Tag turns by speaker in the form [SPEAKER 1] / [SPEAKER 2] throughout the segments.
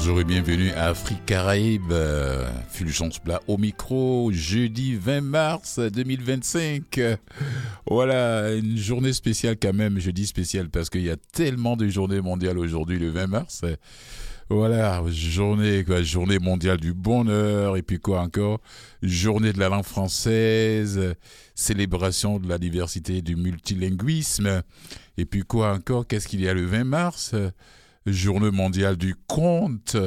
[SPEAKER 1] Bonjour et bienvenue à Afrique Caraïbe, Fulgence Plat au micro, jeudi 20 mars 2025. Voilà, une journée spéciale quand même, je dis spéciale parce qu'il y a tellement de journées mondiales aujourd'hui le 20 mars. Voilà, journée mondiale du bonheur et puis quoi encore, journée de la langue française, célébration de la diversité et du multilinguisme et puis quoi encore, qu'est-ce qu'il y a le 20 mars ? Journée mondiale du conte.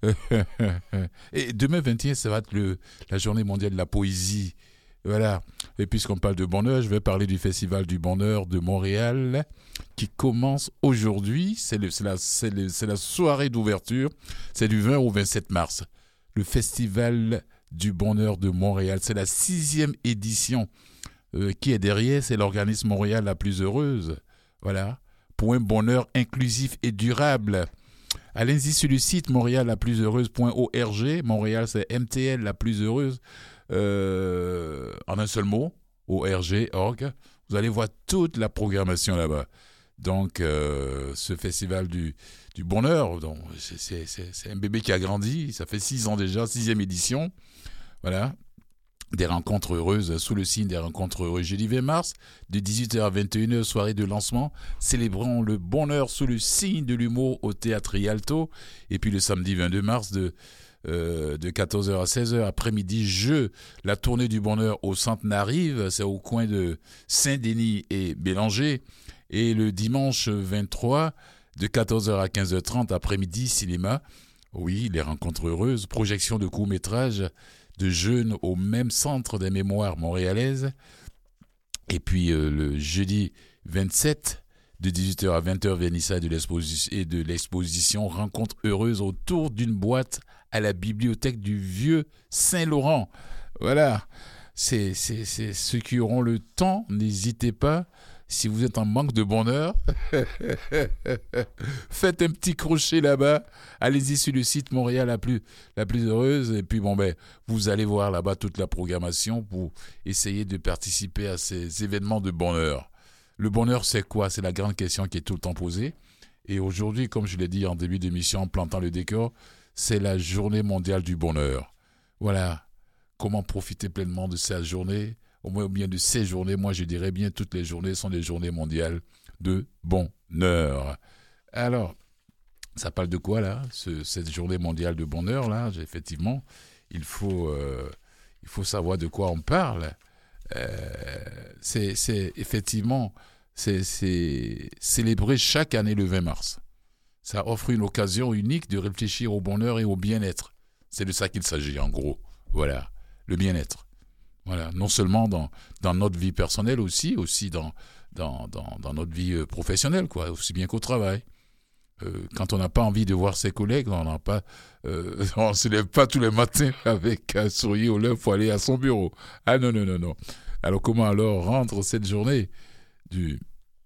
[SPEAKER 1] Et demain 21, ça va être la journée mondiale de la poésie. Voilà. Et puisqu'on parle de bonheur, je vais parler du Festival du bonheur de Montréal qui commence aujourd'hui. C'est la soirée d'ouverture. C'est du 20 au 27 mars. Le Festival du bonheur de Montréal. C'est la 6e édition. Qui est derrière? C'est l'organisme Montréal la plus heureuse. Voilà. Pour un bonheur inclusif et durable. Allez-y sur le site montréal-la-plus-heureuse.org. Montréal, c'est MTL la plus heureuse. En un seul mot, org. Vous allez voir toute la programmation là-bas. Donc, ce festival du bonheur, donc, c'est un bébé qui a grandi. Ça fait 6 ans déjà, 6e édition. Voilà. Des rencontres heureuses sous le signe des rencontres heureuses. Jeudi 20 mars, de 18h à 21h, soirée de lancement. Célébrons le bonheur sous le signe de l'humour au Théâtre Rialto. Et puis le samedi 22 mars, de 14h à 16h, après-midi, la tournée du bonheur au Centre Narive. C'est au coin de Saint-Denis et Bélanger. Et le dimanche 23, de 14h à 15h30, après-midi, cinéma. Oui, les rencontres heureuses. Projection de courts-métrages de jeunes au même centre des mémoires montréalaises. Et puis le jeudi 27, de 18h à 20h, vernissage de l'exposition Rencontre heureuse autour d'une boîte à la bibliothèque du Vieux Saint-Laurent. Voilà, c'est ceux qui auront le temps, n'hésitez pas. Si vous êtes en manque de bonheur, faites un petit crochet là-bas. Allez-y sur le site Montréal la plus heureuse. Et puis vous allez voir là-bas toute la programmation pour essayer de participer à ces événements de bonheur. Le bonheur, c'est quoi? C'est la grande question qui est tout le temps posée. Et aujourd'hui, comme je l'ai dit en début d'émission, en plantant le décor, c'est la journée mondiale du bonheur. Voilà. Comment profiter pleinement de cette journée? Au moins bien de ces journées, moi je dirais bien toutes les journées sont des journées mondiales de bonheur. Alors, ça parle de quoi là, cette journée mondiale de bonheur là? Effectivement, il faut savoir de quoi on parle. C'est célébré chaque année le 20 mars. Ça offre une occasion unique de réfléchir au bonheur et au bien-être. C'est de ça qu'il s'agit en gros. Voilà, le bien-être. Voilà, non seulement dans notre vie personnelle aussi dans notre vie professionnelle, quoi, aussi bien qu'au travail. Quand on n'a pas envie de voir ses collègues, on ne se lève pas tous les matins avec un sourire aux lèvres pour aller à son bureau. Ah non. Alors comment alors rendre cette journée de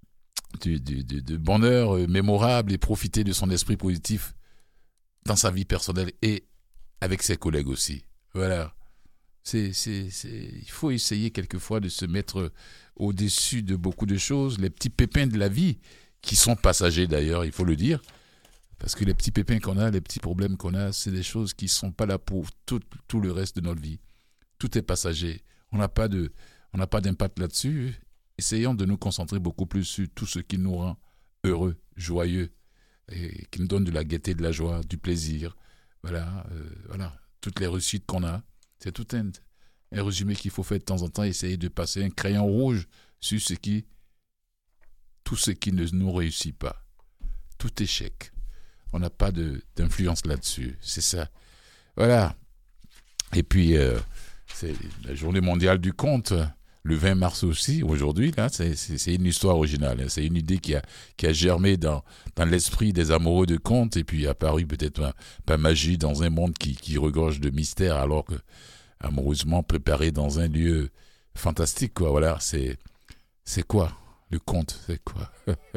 [SPEAKER 1] bonheur mémorable et profiter de son esprit positif dans sa vie personnelle et avec ses collègues aussi. Voilà. Il faut essayer quelquefois de se mettre au-dessus de beaucoup de choses, les petits pépins de la vie, qui sont passagers d'ailleurs, il faut le dire, parce que les petits pépins qu'on a, les petits problèmes qu'on a, c'est des choses qui ne sont pas là pour tout le reste de notre vie. Tout est passager. On n'a pas d'impact là-dessus. Essayons de nous concentrer beaucoup plus sur tout ce qui nous rend heureux, joyeux, et qui nous donne de la gaieté, de la joie, du plaisir. Voilà. Toutes les réussites qu'on a. C'est tout un résumé qu'il faut faire de temps en temps, essayer de passer un crayon rouge sur tout ce qui ne nous réussit pas. Tout échec. On n'a pas d'influence là-dessus. C'est ça. Voilà. Et puis, c'est la journée mondiale du conte, le 20 mars aussi, aujourd'hui. Là, c'est une histoire originale. C'est une idée qui a germé dans l'esprit des amoureux de contes et puis apparu peut-être pas magie dans un monde qui regorge de mystères alors que amoureusement préparé dans un lieu fantastique, quoi. Voilà, c'est quoi le conte? C'est quoi?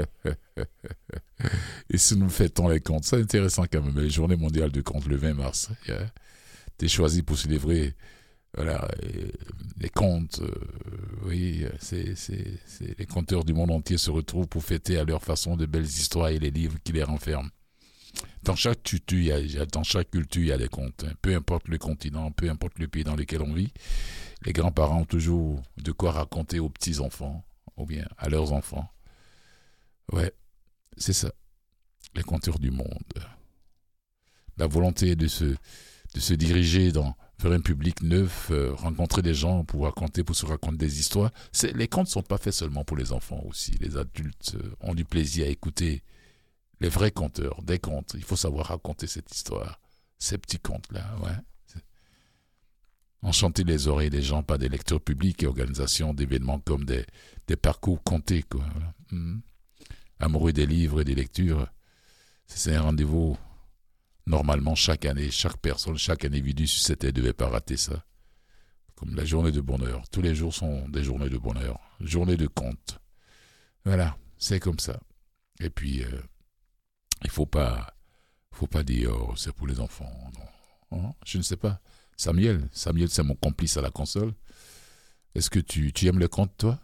[SPEAKER 1] Et si nous fêtons les contes, c'est intéressant quand même. Les journées mondiales de contes le 20 mars. T'es choisi pour célébrer les contes. Oui, c'est les conteurs du monde entier se retrouvent pour fêter à leur façon de belles histoires et les livres qui les renferment. Dans chaque culture, il y a des contes. Peu importe le continent, peu importe le pays dans lequel on vit, les grands-parents ont toujours de quoi raconter aux petits-enfants, ou bien à leurs enfants. Ouais, c'est ça. Les conteurs du monde. La volonté de se diriger vers un public neuf, rencontrer des gens pour se raconter des histoires. Les contes ne sont pas faits seulement pour les enfants aussi. Les adultes ont du plaisir à écouter les vrais conteurs, des contes. Il faut savoir raconter cette histoire, ces petits contes-là, ouais. Enchanter les oreilles des gens par des lecteurs publics et organisations d'événements comme des parcours contés, quoi. Amoureux des livres et des lectures, c'est un rendez-vous. Normalement, chaque année, chaque personne, chaque individu sur cette terre ne devait pas rater ça. Comme la journée de bonheur. Tous les jours sont des journées de bonheur. Journée de contes. Voilà, c'est comme ça. Et puis, il faut pas dire c'est pour les enfants. Non. Je ne sais pas. Samuel, c'est mon complice à la console. Est-ce que tu aimes le conte, toi?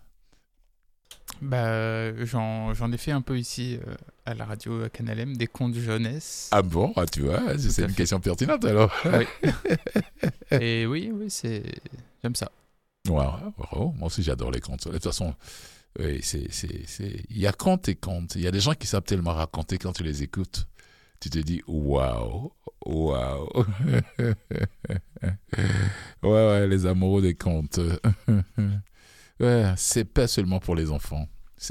[SPEAKER 2] J'en ai fait un peu ici à la radio à Canal M, des contes de jeunesse.
[SPEAKER 1] Ah bon, tu vois, c'est une question pertinente alors.
[SPEAKER 2] Oui. Et oui, j'aime ça.
[SPEAKER 1] Ouais, moi aussi j'adore les contes. De toute façon, oui, il y a contes et contes. Il y a des gens qui savent tellement raconter quand tu les écoutes. Tu te dis waouh. Ouais, les amoureux des contes. Ouais, c'est pas seulement pour les enfants.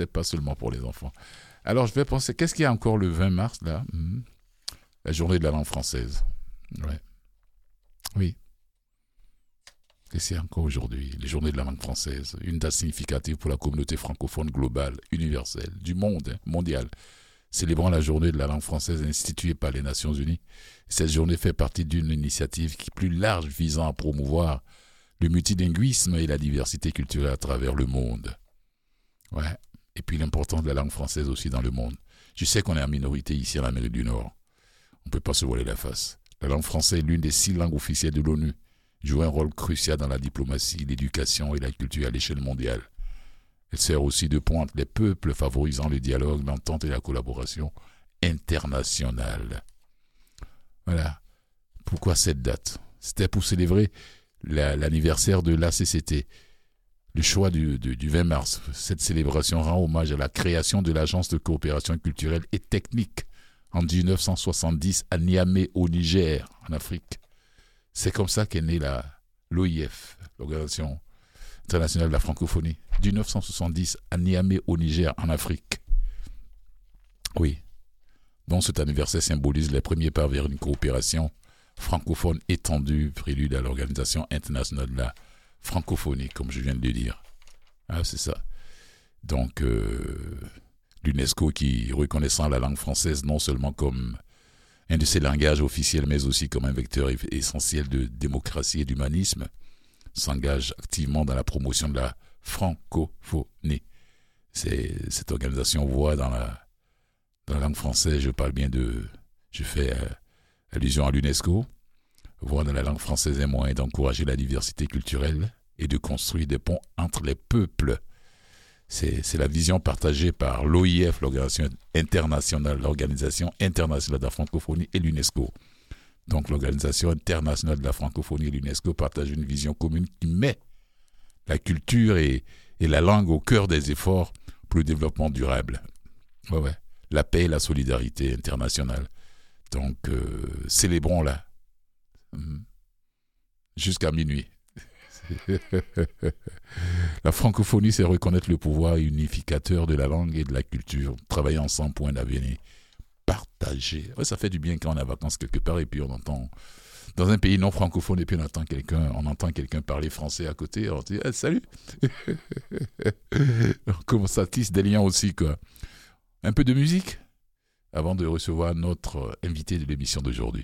[SPEAKER 1] Alors, je vais penser, qu'est-ce qu'il y a encore le 20 mars, là? La journée de la langue française. Ouais. Oui. Qu'est-ce qu'il y a encore aujourd'hui? Les journées de la langue française. Une date significative pour la communauté francophone globale, universelle, du monde, mondial. Célébrant la journée de la langue française instituée par les Nations Unies. Cette journée fait partie d'une initiative plus large visant à promouvoir le multilinguisme et la diversité culturelle à travers le monde. Ouais. Et puis l'importance de la langue française aussi dans le monde. Je sais qu'on est en minorité ici en Amérique du Nord. On ne peut pas se voiler la face. La langue française est l'une des 6 langues officielles de l'ONU. Joue un rôle crucial dans la diplomatie, l'éducation et la culture à l'échelle mondiale. Elle sert aussi de pont entre les peuples, favorisant le dialogue, l'entente et la collaboration internationale. Voilà. Pourquoi cette date? C'était pour célébrer l'anniversaire de l'ACCT, le choix du 20 mars. Cette célébration rend hommage à la création de l'Agence de coopération culturelle et technique en 1970 à Niamey au Niger, en Afrique. C'est comme ça qu'est née l'OIF, l'Organisation internationale de la francophonie, 1970 à Niamey au Niger, en Afrique. Oui. Donc cet anniversaire symbolise les premiers pas vers une coopération francophone étendue, prélude à l'Organisation internationale de la francophonie, comme je viens de le dire. Ah, c'est ça. Donc, l'UNESCO qui reconnaissant la langue française non seulement comme un de ses langages officiels, mais aussi comme un vecteur essentiel de démocratie et d'humanisme, s'engage activement dans la promotion de la francophonie. Cette organisation voit dans la langue française, je fais allusion à l'UNESCO, voit dans la langue française un moyen d'encourager la diversité culturelle et de construire des ponts entre les peuples. C'est la vision partagée par l'OIF, l'Organisation internationale de la francophonie et l'UNESCO. Donc l'Organisation internationale de la francophonie et l'UNESCO partagent une vision commune qui met la culture et la langue au cœur des efforts pour le développement durable. Ouais. La paix et la solidarité internationale. Donc, célébrons-la. Jusqu'à minuit. La francophonie, c'est reconnaître le pouvoir unificateur de la langue et de la culture. Travailler ensemble pour un avenir partagé. Ouais, ça fait du bien quand on est en vacances quelque part et puis on entend, dans un pays non francophone, et puis on entend quelqu'un parler français à côté. On dit salut. Comment ça tisse des liens aussi, quoi. Un peu de musique avant de recevoir notre invité de l'émission d'aujourd'hui.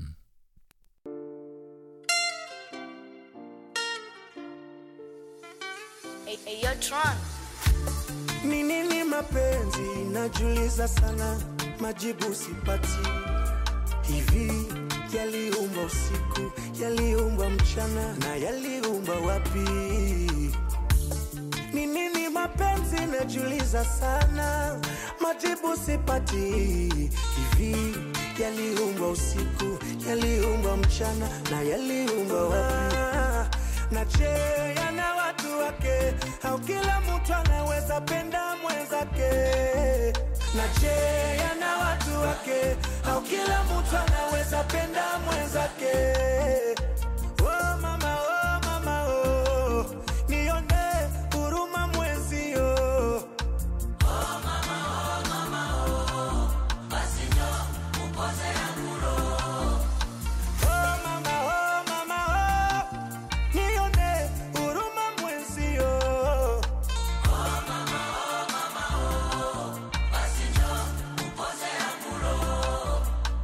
[SPEAKER 3] Hey, yo, Tron.
[SPEAKER 4] Ni nini mapenzi najuliza sana, majibu sipati. Hivi yaliumba usiku, yaliumba mchana, na yaliumba wapi? Ni nini mapenzi najiuliza sana, majibu sipati. Hivi yaliumbwa usiku, yaliumbwa mchana, na yaliumbwa wapi? Na je, yana watu wake, au kila mtu anaweza penda mwenzake? Na je, yana watu wake, au kila mtu anaweza penda mwenzake? Oh mama, oh mama, oh, nione huruma mwenzio. Oh mama, oh, basi njo upoze yangu roho. Oh mama, oh, nione huruma mwenzio. Oh mama, oh, basi njo upoze yangu roho.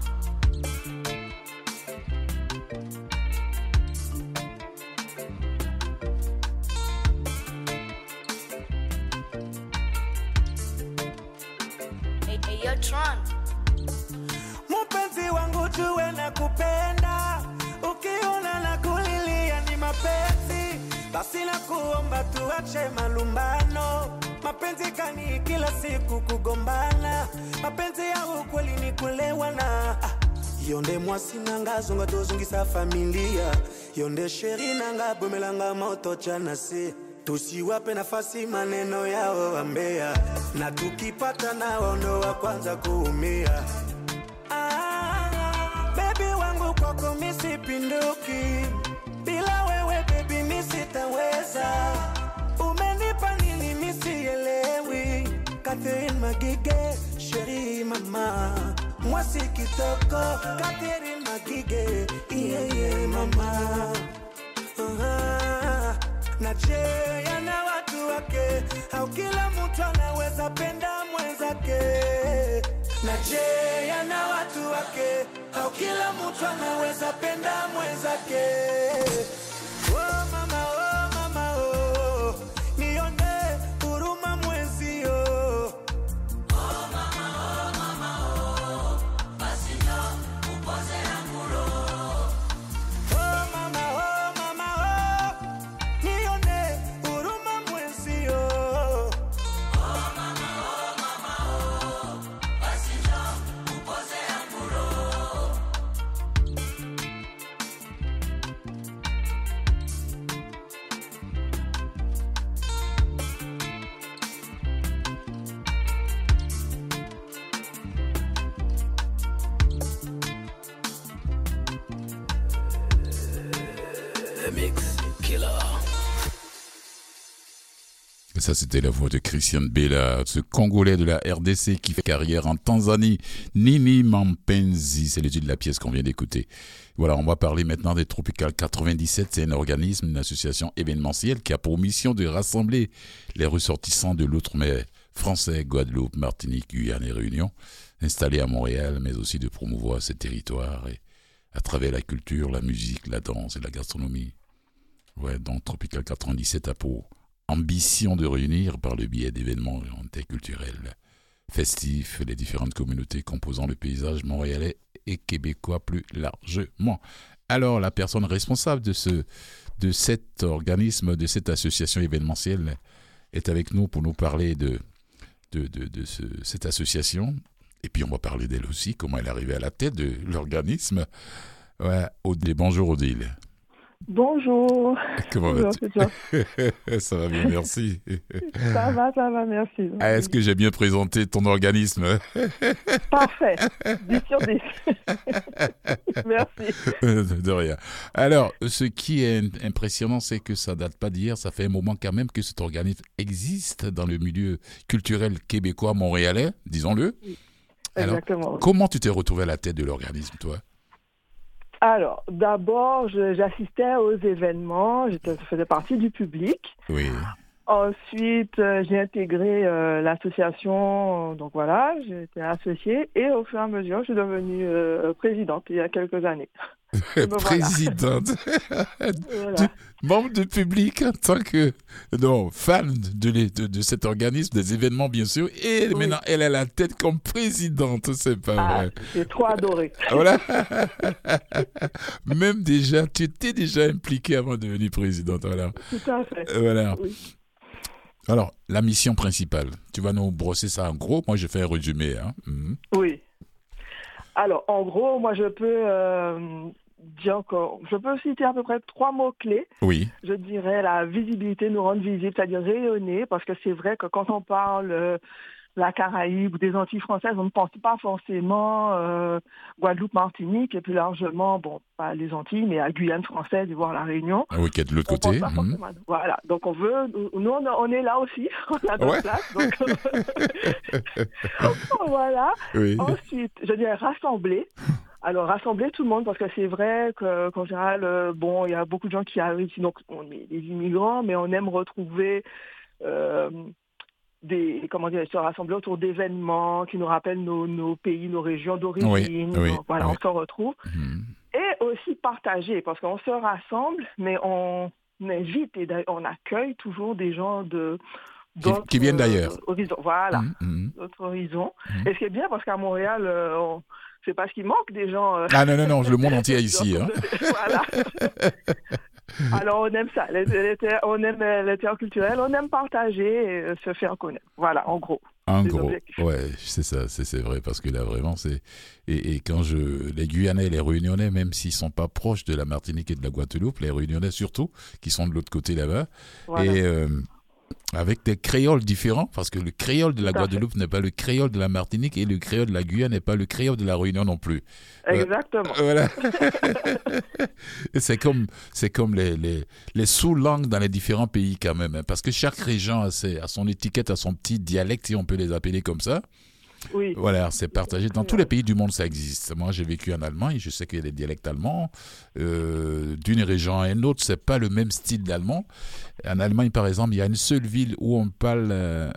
[SPEAKER 3] Hey, yo, Tron.
[SPEAKER 4] Mpenzi wangu jue na kupenda, ukiona na kulilia ni mapenzi, basi na kuomba tuache malumbano. Mapenzi kani kila siku kugombana, mapenzi ya ukweli ni kulewana. Yonde mwasi nanga zonga tozungisa familia, yonde sheri nanga bumelanga moto chanasi. Tusiwape nafasi maneno yao wambea, na tukipata nao ndo wa kwanza kuumia. Baby wangu kwako misipinduki, bila wewe baby misitaweza. Umenipa nini misielewi, Catherine Magige, sheri mama. Mwasi kitoko, Catherine Magige, yeah mama. Na je, yana watu wake, au kila mtu anaweza penda mwenzake? Na je, yana watu wake, au kila mtu anaweza penda mwenzake? Oh mama, oh, nione huruma mwenzio. Oh mama, oh, basi njo upoze yangu roho. Oh mama, oh, nione huruma mwenzio. Oh mama, oh, basi njo upoze yangu roho.
[SPEAKER 1] Ça, c'était la voix de Christian Bella, ce Congolais de la RDC qui fait carrière en Tanzanie. Nini Mampenzi, c'est le titre de la pièce qu'on vient d'écouter. Voilà, on va parler maintenant des Tropical 97. C'est un organisme, une association événementielle qui a pour mission de rassembler les ressortissants de l'outre-mer français, Guadeloupe, Martinique, Guyane et Réunion, installés à Montréal, mais aussi de promouvoir ces territoires et à travers la culture, la musique, la danse et la gastronomie. Ouais, donc Tropical 97 a pour ambition de réunir par le biais d'événements interculturels festifs les différentes communautés composant le paysage montréalais et québécois plus largement. Alors, la personne responsable de cet organisme, de cette association événementielle est avec nous pour nous parler de cette association. Et puis, on va parler d'elle aussi, comment elle est arrivée à la tête de l'organisme. Ouais, Odile. Bonjour, Odile.
[SPEAKER 5] Bonjour.
[SPEAKER 1] Comment vas-tu? Ça va bien, merci.
[SPEAKER 5] Ça va, merci.
[SPEAKER 1] Est-ce que j'ai bien présenté ton organisme?
[SPEAKER 5] Parfait. 10 sur 10. Merci.
[SPEAKER 1] De rien. Alors, ce qui est impressionnant, c'est que ça date pas d'hier. Ça fait un moment quand même que cet organisme existe dans le milieu culturel québécois montréalais, disons-le. Alors,
[SPEAKER 5] exactement.
[SPEAKER 1] Comment tu t'es retrouvé à la tête de l'organisme, toi?
[SPEAKER 5] Alors, d'abord, j'assistais aux événements, je faisais partie du public.
[SPEAKER 1] Oui.
[SPEAKER 5] Ensuite, j'ai intégré l'association, donc voilà, j'ai été associée et au fur et à mesure, je suis devenue présidente il y a quelques années.
[SPEAKER 1] Présidente.
[SPEAKER 5] Voilà.
[SPEAKER 1] Membre du public en tant que fan de cet organisme, des événements bien sûr, et maintenant elle a la tête comme présidente, c'est pas vrai.
[SPEAKER 5] J'ai trop adoré.
[SPEAKER 1] Voilà. Même déjà, tu étais déjà impliquée avant de devenir présidente, voilà.
[SPEAKER 5] Tout à fait.
[SPEAKER 1] Voilà.
[SPEAKER 5] Oui.
[SPEAKER 1] Alors, la mission principale, tu vas nous brosser ça en gros. Moi, je fais un résumé. Hein. Mhm.
[SPEAKER 5] Oui. Alors, en gros, moi, je peux je peux citer à peu près 3 mots-clés.
[SPEAKER 1] Oui,
[SPEAKER 5] Je dirais la visibilité, nous rendre visibles, c'est-à-dire rayonner, parce que c'est vrai que quand on parle de la Caraïbe ou des Antilles françaises, on ne pense pas forcément Guadeloupe, Martinique, et plus largement, bon, pas les Antilles, mais à Guyane française, voire la Réunion.
[SPEAKER 1] oui, qui est de l'autre
[SPEAKER 5] On pense
[SPEAKER 1] côté.
[SPEAKER 5] pas
[SPEAKER 1] Mhm.
[SPEAKER 5] forcément. Voilà, donc nous, on est là aussi, on a notre
[SPEAKER 1] Ouais.
[SPEAKER 5] place, donc voilà.
[SPEAKER 1] Oui,
[SPEAKER 5] Ensuite, je dirais rassembler. Alors, rassembler tout le monde, parce que c'est vrai qu'en général, bon, il y a beaucoup de gens qui arrivent ici, donc on est des immigrants, mais on aime retrouver se rassembler autour d'événements qui nous rappellent nos pays, nos régions d'origine.
[SPEAKER 1] oui,
[SPEAKER 5] Donc, voilà,
[SPEAKER 1] oui.
[SPEAKER 5] on se retrouve.
[SPEAKER 1] Mhm.
[SPEAKER 5] Et aussi partager, parce qu'on se rassemble, mais on invite et on accueille toujours des gens d'autres
[SPEAKER 1] Qui viennent d'ailleurs.
[SPEAKER 5] horizons. Voilà,
[SPEAKER 1] Mhm.
[SPEAKER 5] d'autres horizons.
[SPEAKER 1] Mhm.
[SPEAKER 5] Et ce qui est bien, parce qu'à Montréal, c'est pas ce qui manque des gens.
[SPEAKER 1] Ah non, le monde entier est ici. Hein.
[SPEAKER 5] Voilà. Alors, on aime ça. On aime l'interculturel, on aime partager et se faire connaître. Voilà, en gros.
[SPEAKER 1] En
[SPEAKER 5] des
[SPEAKER 1] gros,
[SPEAKER 5] objectifs.
[SPEAKER 1] ouais, c'est ça, c'est vrai, parce que là, vraiment, c'est... Et quand les Guyanais et les Réunionnais, même s'ils sont pas proches de la Martinique et de la Guadeloupe, les Réunionnais surtout, qui sont de l'autre côté là-bas,
[SPEAKER 5] Voilà.
[SPEAKER 1] et avec des créoles différents, parce que le créole de la
[SPEAKER 5] Tout à fait.
[SPEAKER 1] Guadeloupe n'est pas le créole de la Martinique, et le créole de la Guyane n'est pas le créole de la Réunion non plus.
[SPEAKER 5] Exactement.
[SPEAKER 1] Voilà. Et c'est comme les sous-langues dans les différents pays quand même, hein, parce que chaque région a son étiquette, a son petit dialecte, si on peut les appeler comme ça.
[SPEAKER 5] Oui.
[SPEAKER 1] Voilà, c'est partagé. Dans tous les pays du monde, ça existe. Moi, j'ai vécu en Allemagne, je sais qu'il y a des dialectes allemands. D'une région à une autre, c'est pas le même style d'allemand. En Allemagne, par exemple, il y a une seule ville où on parle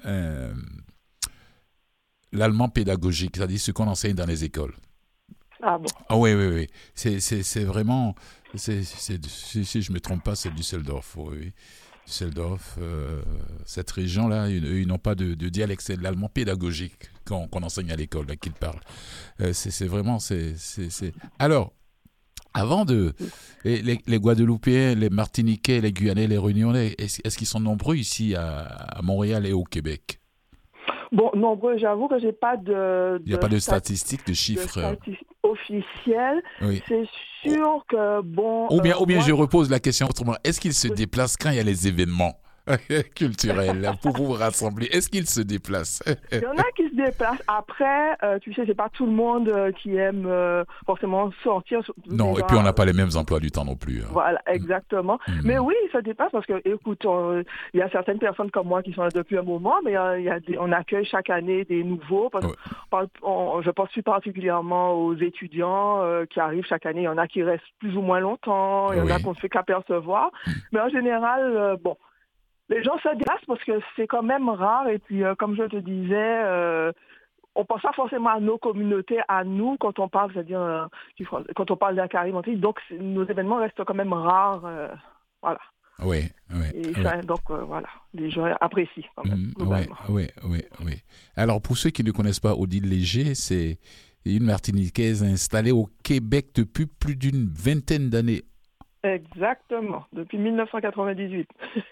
[SPEAKER 1] l'allemand pédagogique, c'est-à-dire ce qu'on enseigne dans les écoles.
[SPEAKER 5] Ah bon.
[SPEAKER 1] Ah oui. C'est vraiment... si je me trompe pas, c'est Düsseldorf. Oui. Düsseldorf, cette région-là, ils n'ont pas de dialecte, c'est de l'allemand pédagogique qu'on enseigne à l'école, là, qu'ils parlent. C'est vraiment... Alors, avant de... Les Guadeloupéens, les Martiniquais, les Guyanais, les Réunionnais, est-ce qu'ils sont nombreux ici à Montréal et au Québec?
[SPEAKER 5] Bon, nombreux, j'avoue que j'ai pas de...
[SPEAKER 1] Il n'y a pas de statistiques, de chiffres.
[SPEAKER 5] statistiques officielles.
[SPEAKER 1] Oui.
[SPEAKER 5] C'est sûr que, bon...
[SPEAKER 1] Ou bien
[SPEAKER 5] moi,
[SPEAKER 1] je repose la question autrement. Est-ce qu'ils se déplacent quand il y a les événements culturels là, pour vous rassembler? Est-ce qu'ils se déplacent?
[SPEAKER 5] il y en a qui se déplacent. Après, tu sais, c'est pas tout le monde qui aime forcément sortir.
[SPEAKER 1] Non, et puis on n'a pas les mêmes emplois du temps non plus. Hein.
[SPEAKER 5] Voilà, exactement. Mais oui, ça dépasse parce que, écoute, il y a certaines personnes comme moi qui sont là depuis un moment, mais on accueille chaque année des nouveaux. Parce que je pense plus particulièrement aux étudiants qui arrivent chaque année. Il y en a qui restent plus ou moins longtemps, il y en a qu'on ne fait qu'apercevoir. Mais en général, bon, les gens se déplacent parce que c'est quand même rare. Et puis, comme je te disais, on pense pas forcément à nos communautés, à nous, quand on parle, c'est-à-dire quand on parle de la Caraïbe. Donc, nos événements restent quand même rares. Voilà.
[SPEAKER 1] Oui.
[SPEAKER 5] Et ça, donc, voilà, les gens apprécient quand même, globalement.
[SPEAKER 1] Oui. Alors, pour ceux qui ne connaissent pas Odile Léger, c'est une Martiniquaise installée au Québec depuis plus d'une vingtaine d'années.
[SPEAKER 5] Exactement, depuis 1998.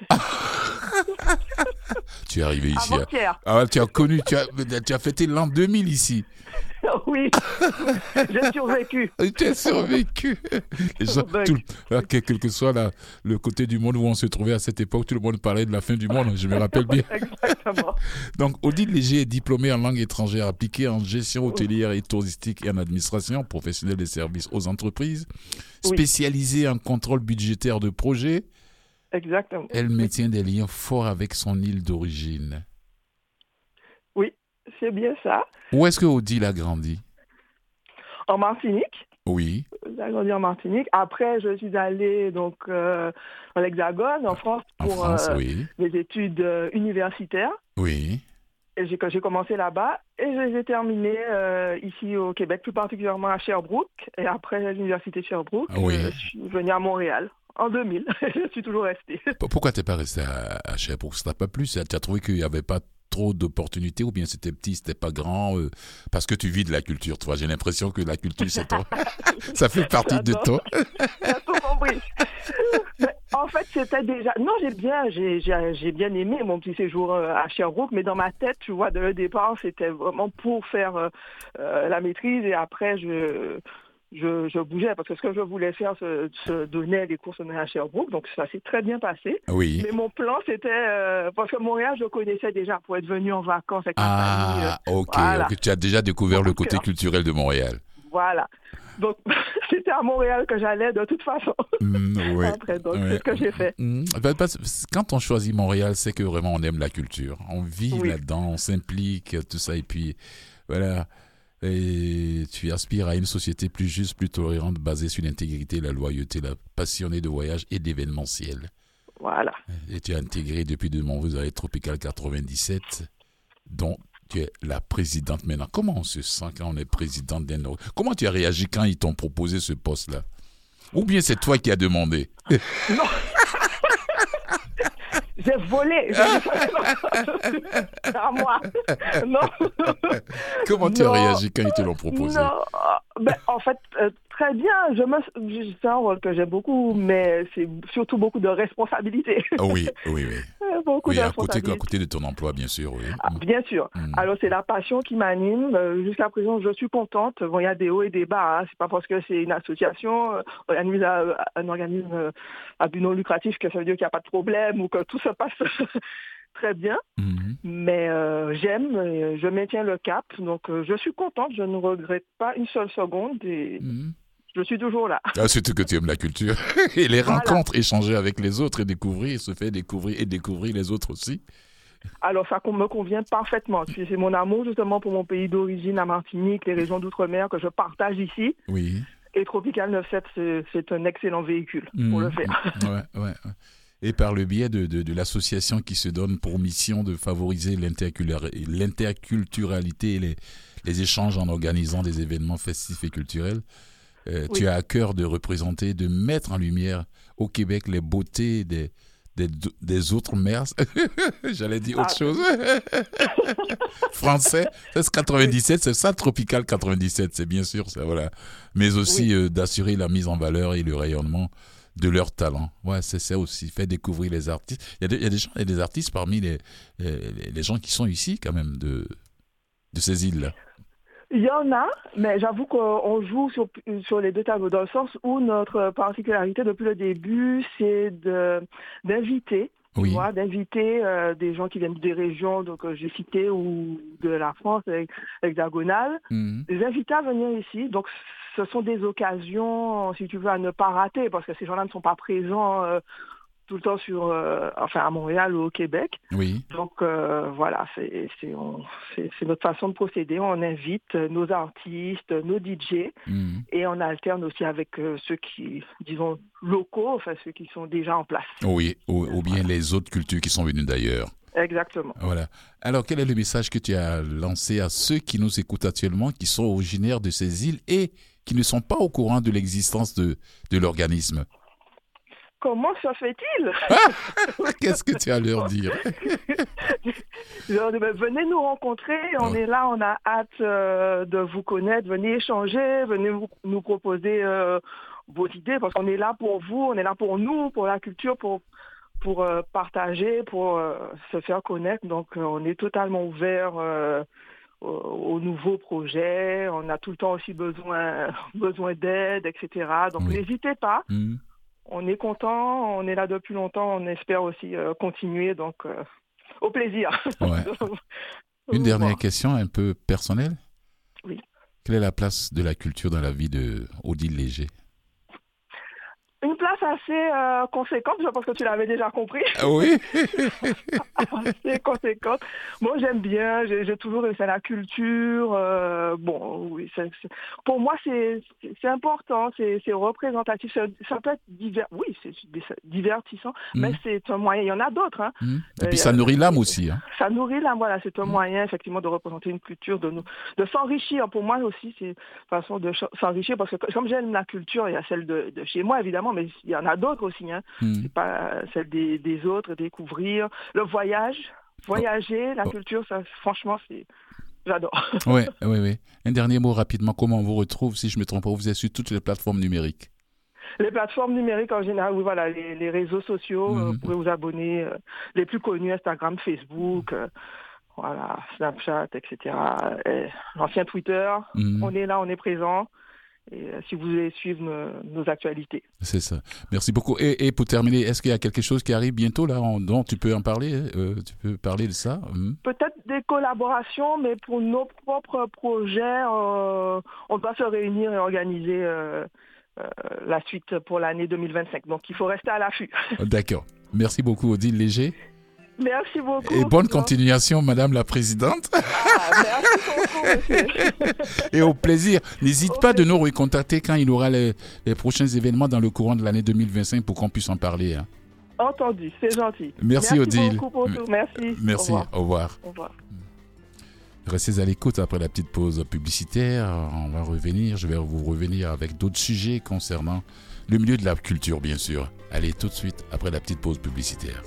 [SPEAKER 1] Tu es arrivé ici.
[SPEAKER 5] Avant-hier.
[SPEAKER 1] Tu as fêté l'an 2000 ici.
[SPEAKER 5] Oui, j'ai survécu.
[SPEAKER 1] Tu as survécu. Quel que soit le côté du monde où on se trouvait à cette époque, tout le monde parlait de la fin du monde, je me rappelle bien.
[SPEAKER 5] Exactement.
[SPEAKER 1] Donc, Odile Léger est diplômée en langue étrangère appliquée en gestion hôtelière et touristique et en administration professionnelle des services aux entreprises, spécialisée en contrôle budgétaire de projets.
[SPEAKER 5] Exactement.
[SPEAKER 1] Elle maintient des liens forts avec son île d'origine.
[SPEAKER 5] Oui, c'est bien ça.
[SPEAKER 1] Où est-ce que Odile a grandi?
[SPEAKER 5] En Martinique.
[SPEAKER 1] Oui.
[SPEAKER 5] J'ai grandi en Martinique. Après, je suis allée donc dans l'Hexagone, en France, pour mes études universitaires.
[SPEAKER 1] Oui.
[SPEAKER 5] Et j'ai commencé là-bas et je les ai terminées ici au Québec, plus particulièrement à Sherbrooke. Et après l'université de Sherbrooke, je suis venue à Montréal en 2000. Je suis toujours restée.
[SPEAKER 1] Pourquoi tu n'es pas restée à Sherbrooke? Ça t'a pas plu? Tu as trouvé qu'il n'y avait pas trop d'opportunités ou bien c'était petit, c'était pas grand parce que tu vis de la culture, toi. J'ai l'impression que la culture, c'est toi. Ça fait partie de toi.
[SPEAKER 5] T'as tout compris. En fait, c'était déjà... Non, j'ai bien aimé mon petit séjour à Sherbrooke, mais dans ma tête, tu vois, dès le départ, c'était vraiment pour faire la maîtrise et après, je bougeais parce que ce que je voulais faire se donnait les cours à Sherbrooke, donc ça s'est très bien passé.
[SPEAKER 1] Oui.
[SPEAKER 5] Mais mon plan, c'était... parce que Montréal, je connaissais déjà pour être venu en vacances avec ma famille.
[SPEAKER 1] Ok.
[SPEAKER 5] Voilà.
[SPEAKER 1] Ok. Tu as déjà découvert le côté culturel de Montréal.
[SPEAKER 5] Voilà. Donc, c'était à Montréal que j'allais de toute façon.
[SPEAKER 1] Oui.
[SPEAKER 5] Après, donc, c'est ce que j'ai fait.
[SPEAKER 1] Quand on choisit Montréal, c'est que vraiment on aime la culture. On vit là-dedans, on s'implique, tout ça. Et puis, voilà. Et tu aspires à une société plus juste, plus tolérante, basée sur l'intégrité, la loyauté, la passionnée de voyage et d'événementiel.
[SPEAKER 5] Voilà.
[SPEAKER 1] Et tu as intégré depuis de nombreuses années Tropical 97, dont tu es la présidente maintenant. Comment on se sent quand on est présidente d'un orgue? Comment tu as réagi quand ils t'ont proposé ce poste-là? Ou bien c'est toi qui as demandé?
[SPEAKER 5] Non. J'ai volé. C'est à moi. Non.
[SPEAKER 1] Comment tu as réagi quand ils te l'ont proposé?
[SPEAKER 5] Non. En fait, très bien. C'est un rôle que j'aime beaucoup, mais c'est surtout beaucoup de responsabilités.
[SPEAKER 1] Oui.
[SPEAKER 5] Beaucoup de
[SPEAKER 1] à
[SPEAKER 5] responsabilités.
[SPEAKER 1] côté de ton emploi, bien sûr. Oui.
[SPEAKER 5] Bien sûr. Alors, c'est la passion qui m'anime. Jusqu'à présent, je suis contente. Bon, il y a des hauts et des bas. Hein. C'est pas parce que c'est une association, un organisme à but non lucratif que ça veut dire qu'il n'y a pas de problème ou que tout se passe très bien. Mais j'aime, je maintiens le cap. Donc, je suis contente. Je ne regrette pas une seule seconde et je suis toujours là.
[SPEAKER 1] Surtout que tu aimes la culture. Et les rencontres, échanger avec les autres et découvrir, se faire découvrir et découvrir les autres aussi.
[SPEAKER 5] Alors, ça me convient parfaitement. C'est mon amour, justement, pour mon pays d'origine, la Martinique, les régions d'outre-mer que je partage ici.
[SPEAKER 1] Oui.
[SPEAKER 5] Et Tropical 97, c'est un excellent véhicule pour le faire.
[SPEAKER 1] Ouais. Et par le biais de l'association qui se donne pour mission de favoriser l'interculturalité et les échanges en organisant des événements festifs et culturels, tu as à cœur de représenter, de mettre en lumière au Québec les beautés des autres mers. J'allais dire autre chose. Français, c'est 97, c'est ça, Tropical 97, c'est bien sûr ça, voilà. Mais aussi d'assurer la mise en valeur et le rayonnement de leurs talents. Ouais, c'est ça aussi, faire découvrir les artistes. Il y a des artistes parmi les gens qui sont ici quand même de ces îles-là.
[SPEAKER 5] Il y en a, mais j'avoue qu'on joue sur les deux tableaux, dans le sens où notre particularité depuis le début, c'est d'inviter, des gens qui viennent des régions, donc j'ai cité, ou de la France hexagonale, les inviter à venir ici. Donc, ce sont des occasions, si tu veux, à ne pas rater, parce que ces gens-là ne sont pas présents tout le temps à Montréal ou au Québec. Oui. Donc, voilà, c'est notre façon de procéder. On invite nos artistes, nos DJ, et on alterne aussi avec ceux qui, disons, locaux, enfin, ceux qui sont déjà en place.
[SPEAKER 1] Oui, ou bien les autres cultures qui sont venues d'ailleurs.
[SPEAKER 5] Exactement.
[SPEAKER 1] Voilà. Alors, quel est le message que tu as lancé à ceux qui nous écoutent actuellement, qui sont originaires de ces îles et qui ne sont pas au courant de l'existence de l'organisme?
[SPEAKER 5] Comment se fait-il?
[SPEAKER 1] Qu'est-ce que tu as à leur dire?
[SPEAKER 5] Venez nous rencontrer, on est là, on a hâte de vous connaître, venez échanger, venez nous proposer vos idées, parce qu'on est là pour vous, on est là pour nous, pour la culture, pour partager, pour se faire connaître. Donc, on est totalement ouvert aux nouveaux projets, on a tout le temps aussi besoin d'aide, etc. Donc, n'hésitez pas. On est content, on est là depuis longtemps, on espère aussi continuer, donc au plaisir.
[SPEAKER 1] Ouais. Une dernière question un peu personnelle.
[SPEAKER 5] Oui.
[SPEAKER 1] Quelle est la place de la culture dans la vie de Odile Léger?
[SPEAKER 5] Une place assez conséquente, je pense que tu l'avais déjà compris.
[SPEAKER 1] Oui.
[SPEAKER 5] Assez conséquente. Moi, j'aime bien, j'ai toujours aimé la culture. Pour moi, c'est important, c'est représentatif. Ça peut être c'est divertissant, mais c'est un moyen. Il y en a d'autres. Hein.
[SPEAKER 1] Et puis, ça nourrit l'âme aussi. Hein.
[SPEAKER 5] Ça nourrit l'âme, voilà. C'est un moyen, effectivement, de représenter une culture, de s'enrichir. Pour moi aussi, c'est une façon de s'enrichir, parce que comme j'aime la culture, il y a celle de chez moi, évidemment, mais il y en a d'autres aussi. Hein. C'est pas celle des autres, découvrir. Le voyager, la culture, ça, franchement, j'adore.
[SPEAKER 1] Oui. Un dernier mot rapidement. Comment on vous retrouve, si je ne me trompe pas, vous êtes sur toutes les plateformes numériques?
[SPEAKER 5] Les plateformes numériques en général, oui, voilà, les réseaux sociaux, vous pouvez vous abonner, les plus connus, Instagram, Facebook, voilà, Snapchat, etc. L'ancien Twitter, on est là, on est présent. Et si vous voulez suivre nos actualités.
[SPEAKER 1] C'est ça. Merci beaucoup. Et pour terminer, est-ce qu'il y a quelque chose qui arrive bientôt là, dont tu peux en parler tu peux parler de ça
[SPEAKER 5] Peut-être des collaborations, mais pour nos propres projets, on doit se réunir et organiser la suite pour l'année 2025. Donc, il faut rester à l'affût.
[SPEAKER 1] D'accord. Merci beaucoup, Odile Léger.
[SPEAKER 5] Merci beaucoup.
[SPEAKER 1] Et bonne continuation, Madame la Présidente.
[SPEAKER 5] Merci beaucoup, monsieur.
[SPEAKER 1] Et au plaisir. N'hésite pas de nous recontacter quand il y aura les prochains événements dans le courant de l'année 2025 pour qu'on puisse en parler. Hein.
[SPEAKER 5] Entendu, c'est gentil.
[SPEAKER 1] Merci Odile.
[SPEAKER 5] Merci beaucoup pour tout. Merci.
[SPEAKER 1] Merci, au revoir.
[SPEAKER 5] Au revoir.
[SPEAKER 1] Restez à l'écoute après la petite pause publicitaire. On va revenir, je vais vous revenir avec d'autres sujets concernant le milieu de la culture, bien sûr. Allez, tout de suite après la petite pause publicitaire.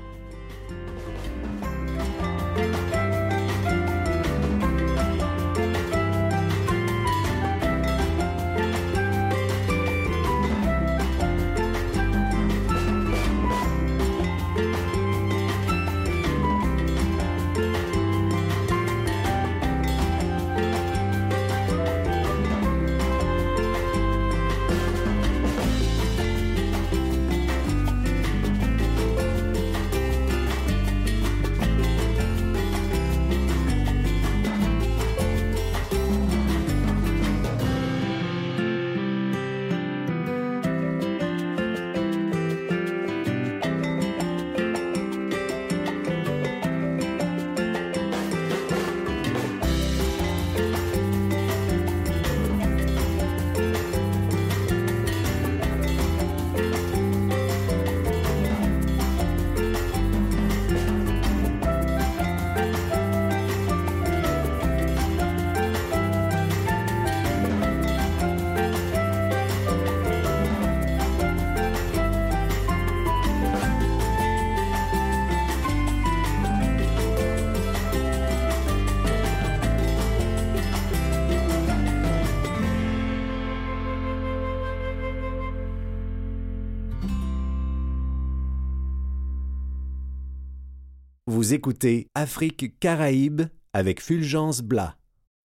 [SPEAKER 6] Vous écoutez Afrique Caraïbes avec Fulgence Blas.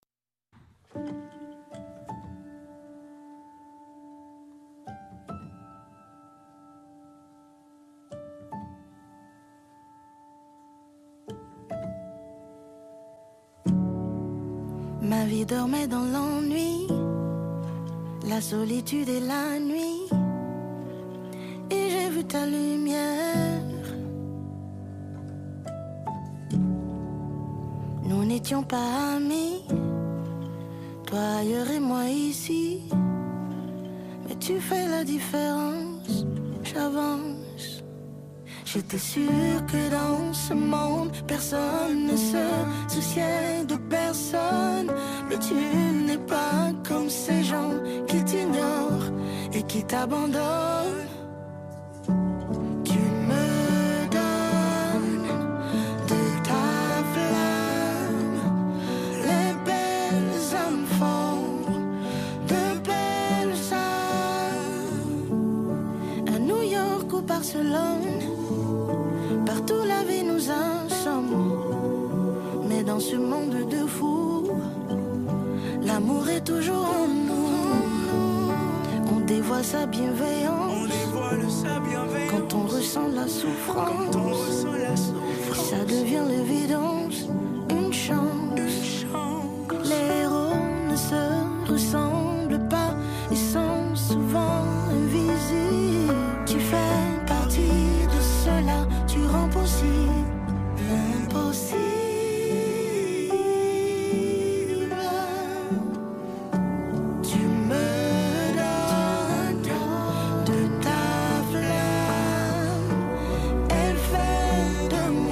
[SPEAKER 7] Ma vie dormait dans l'ennui, la solitude et la nuit, et j'ai vu ta lumière. Nous n'étions pas amis, toi ailleurs et moi ici, mais tu fais la différence, j'avance. J'étais sûre que dans ce monde, personne ne se souciait de personne. Mais tu n'es pas comme ces gens qui t'ignorent et qui t'abandonnent. Tu me donnes de ta flamme. Les belles âmes font de belles âmes. À New York ou Barcelone, partout la vie nous assomme. Mais dans ce monde de fous, l'amour est toujours en nous. On dévoile sa bienveillance, quand on ressent la souffrance. Ça devient l'évidence, une chance. Les héros ne se ressemblent pas, ils sont souvent invisibles. Tu fais partie de cela, tu rends possible l'impossible. Tu me donnes de ta flamme, elle fait de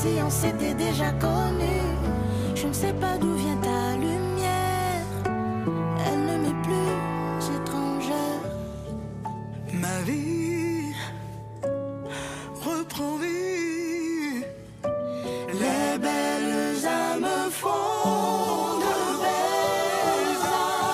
[SPEAKER 7] si on s'était déjà connus. Je ne sais pas d'où vient ta lumière, elle ne m'est plus étrangère.
[SPEAKER 4] Ma vie reprend vie.
[SPEAKER 7] Les belles âmes font de belles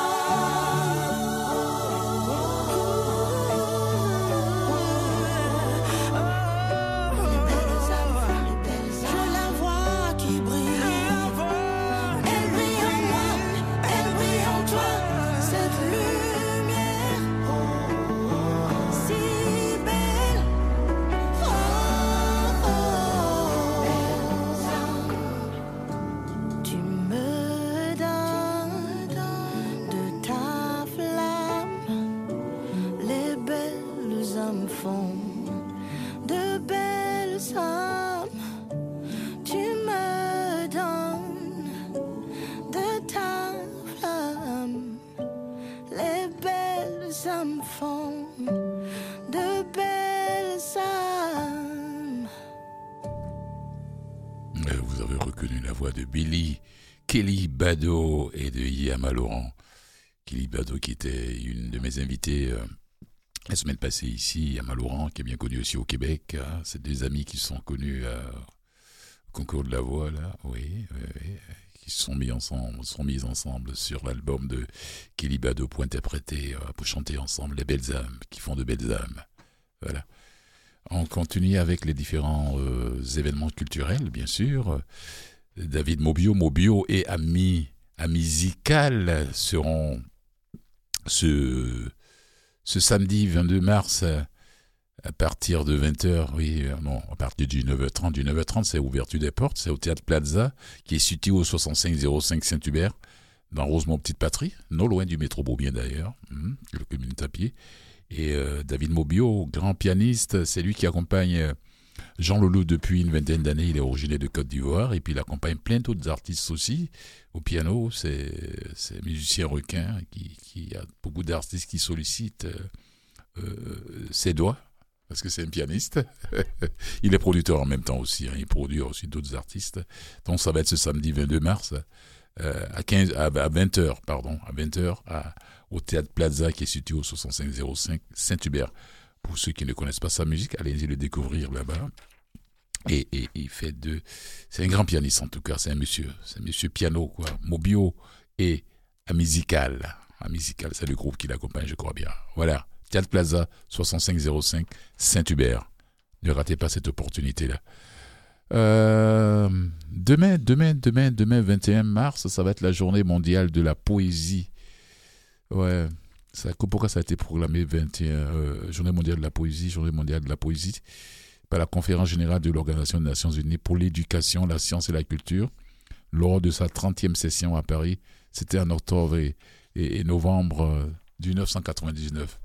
[SPEAKER 7] âmes. Je la vois qui brille. Elle brille en moi, elle brille en toi. Cette lumière si belle. Tu me donnes de ta flamme. Les belles âmes font de belles âmes. Tu me donnes de ta flamme. Les belles âmes font de belles âmes.
[SPEAKER 1] Vous avez reconnu la voix de Billy Kelly Bado et de Yama Laurent. Kelly Bado qui était une de mes invitées la semaine passée ici, Yama Laurent qui est bien connu aussi au Québec. Hein. C'est des amis qui sont connus au concours de la voix là, oui, qui se sont mis ensemble sur l'album de Kelly Bado pour interpréter, pour chanter ensemble les belles âmes qui font de belles âmes. Voilà. On continue avec les différents événements culturels, bien sûr. David Mobio et Amizical seront ce samedi 22 mars à partir de 20h, à partir du 9h30. Du 9h30, c'est ouverture des portes, c'est au Théâtre Plaza, qui est situé au 6505 Saint-Hubert, dans Rosemont-Petite-Patrie, non loin du métro Beaubien d'ailleurs, quelques minutes à pied. Et David Mobio, grand pianiste, c'est lui qui accompagne Jean Leloup depuis une vingtaine d'années. Il est originaire de Côte d'Ivoire et puis il accompagne plein d'autres artistes aussi au piano. C'est un musicien requin qui a beaucoup d'artistes qui sollicitent ses doigts parce que c'est un pianiste. Il est producteur en même temps aussi, il produit aussi d'autres artistes. Donc ça va être ce samedi 22 mars à 20h au Théâtre Plaza qui est situé au 6505 Saint-Hubert. Pour ceux qui ne connaissent pas sa musique, allez-y le découvrir là-bas. Et il fait c'est un grand pianiste en tout cas, c'est un monsieur piano quoi. Mobio et Amizical. Amizical, c'est le groupe qui l'accompagne, je crois bien. Voilà, Théâtre Plaza 6505 Saint-Hubert. Ne ratez pas cette opportunité-là. Demain 21 mars, ça va être la journée mondiale de la poésie. Ouais. Pourquoi ça a été proclamé 21 journée mondiale de la poésie par la conférence générale de l'Organisation des Nations Unies pour l'éducation, la science et la culture lors de sa 30e session à Paris. C'était en octobre et novembre 1999.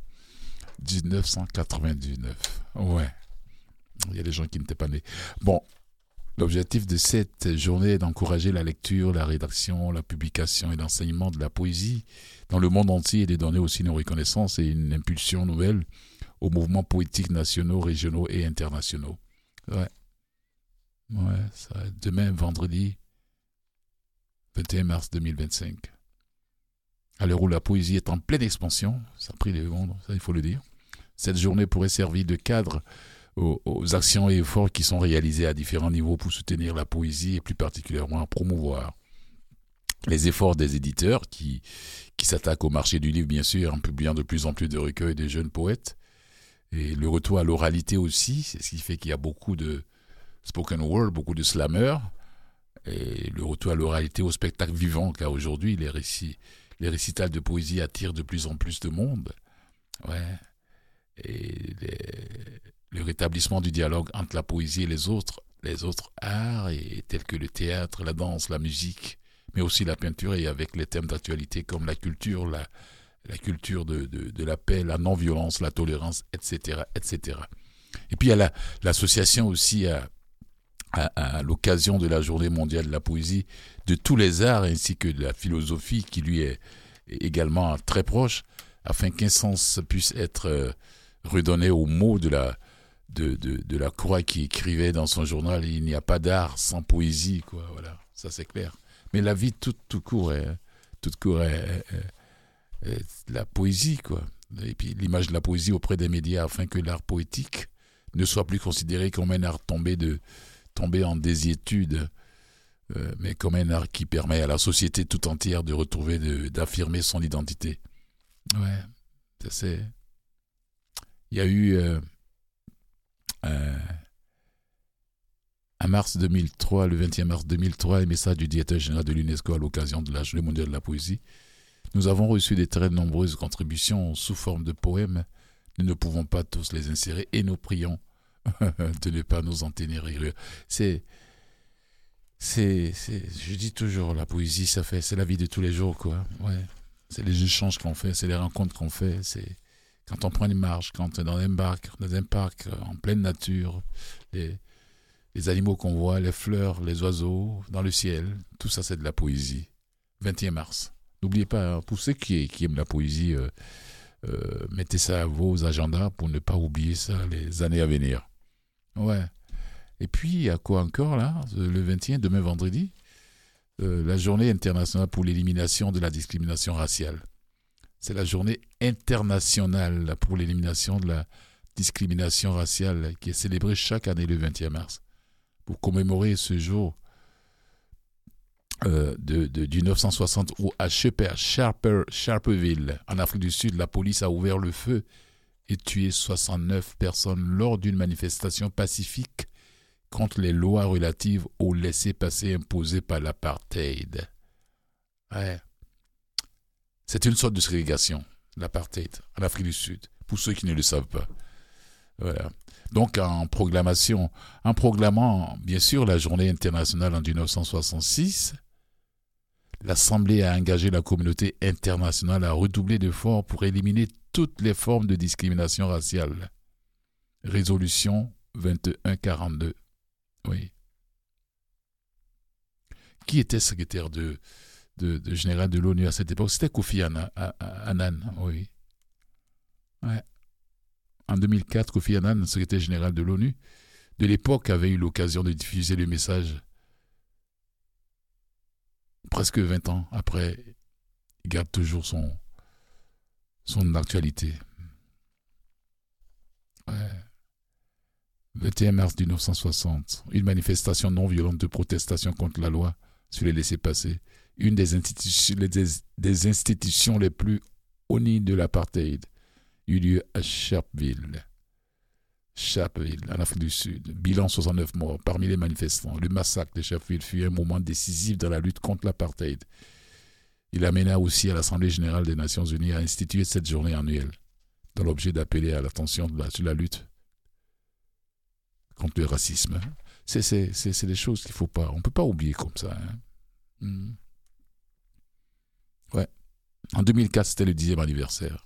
[SPEAKER 1] 1999. Ouais. Il y a des gens qui n'étaient pas nés. Bon. L'objectif de cette journée est d'encourager la lecture, la rédaction, la publication et l'enseignement de la poésie dans le monde entier et de donner aussi une reconnaissance et une impulsion nouvelle aux mouvements poétiques nationaux, régionaux et internationaux. Ouais, ça va être demain, vendredi 21 mars 2025. À l'heure où la poésie est en pleine expansion, ça a pris le monde, ça il faut le dire. Cette journée pourrait servir de cadre aux actions et efforts qui sont réalisés à différents niveaux pour soutenir la poésie et plus particulièrement promouvoir les efforts des éditeurs qui s'attaquent au marché du livre, bien sûr, en publiant de plus en plus de recueils de jeunes poètes. Et le retour à l'oralité aussi, c'est ce qui fait qu'il y a beaucoup de spoken word, beaucoup de slammers. Et le retour à l'oralité, au spectacle vivant, car aujourd'hui, les récitals de poésie attirent de plus en plus de monde. Ouais. Et le rétablissement du dialogue entre la poésie et les autres arts, tels que le théâtre, la danse, la musique, mais aussi la peinture, et avec les thèmes d'actualité comme la culture, la culture de la paix, la non-violence, la tolérance, etc., etc. Et puis il y a l'association aussi à l'occasion de la Journée mondiale de la poésie de tous les arts ainsi que de la philosophie qui lui est également très proche, afin qu'un sens puisse être redonné aux mots de de la Croix qui écrivait dans son journal, il n'y a pas d'art sans poésie, quoi. Voilà, ça c'est clair. Mais la vie tout court est la poésie, quoi. Et puis l'image de la poésie auprès des médias afin que l'art poétique ne soit plus considéré comme un art tombé en désuétude, mais comme un art qui permet à la société tout entière de retrouver, d'affirmer son identité. Ouais, ça c'est... Il y a eu... en mars 2003, le 21 mars 2003, un message du directeur général de l'UNESCO à l'occasion de la Journée mondiale de la poésie. Nous avons reçu de très nombreuses contributions sous forme de poèmes. Nous ne pouvons pas tous les insérer et nous prions de ne pas nous en tenir rigueur. Je dis toujours, la poésie, c'est la vie de tous les jours, quoi. Ouais. C'est les échanges qu'on fait, c'est les rencontres qu'on fait, c'est quand on prend une marche, quand on est dans un parc, en pleine nature, les animaux qu'on voit, les fleurs, les oiseaux, dans le ciel, tout ça c'est de la poésie. 21 mars. N'oubliez pas, pour ceux qui aiment la poésie, mettez ça à vos agendas pour ne pas oublier ça les années à venir. Ouais. Et puis, il y a quoi encore là, le 21, demain vendredi, la journée internationale pour l'élimination de la discrimination raciale. C'est la journée internationale pour l'élimination de la discrimination raciale qui est célébrée chaque année le 21 mars. Pour commémorer ce jour du 1960 où à Sharpeville, en Afrique du Sud, la police a ouvert le feu et tué 69 personnes lors d'une manifestation pacifique contre les lois relatives au laissez-passer imposé par l'apartheid. Ouais. C'est une sorte de ségrégation, l'apartheid, en Afrique du Sud, pour ceux qui ne le savent pas. Voilà. Donc, en proclamant, bien sûr, la journée internationale en 1966, l'Assemblée a engagé la communauté internationale à redoubler d'efforts pour éliminer toutes les formes de discrimination raciale. Résolution 2142. Oui. Qui était secrétaire de général de l'ONU à cette époque? C'était Kofi Annan, oui. Ouais. En 2004, Kofi Annan, secrétaire général de l'ONU, de l'époque, avait eu l'occasion de diffuser le message. Presque 20 ans après, il garde toujours son actualité. Ouais. 21 mars 1960, une manifestation non violente de protestation contre la loi sur les laissez-passer, une des institutions les plus honnies de l'apartheid, eut lieu à Sharpeville, en Afrique du Sud. Bilan 69 morts parmi les manifestants. Le massacre de Sharpeville fut un moment décisif dans la lutte contre l'apartheid. Il amena aussi à l'Assemblée générale des Nations unies à instituer cette journée annuelle, dans l'objet d'appeler à l'attention sur la lutte contre le racisme. C'est des choses qu'il faut pas, on ne peut pas oublier comme ça. Ouais. En 2004, c'était le 10e anniversaire.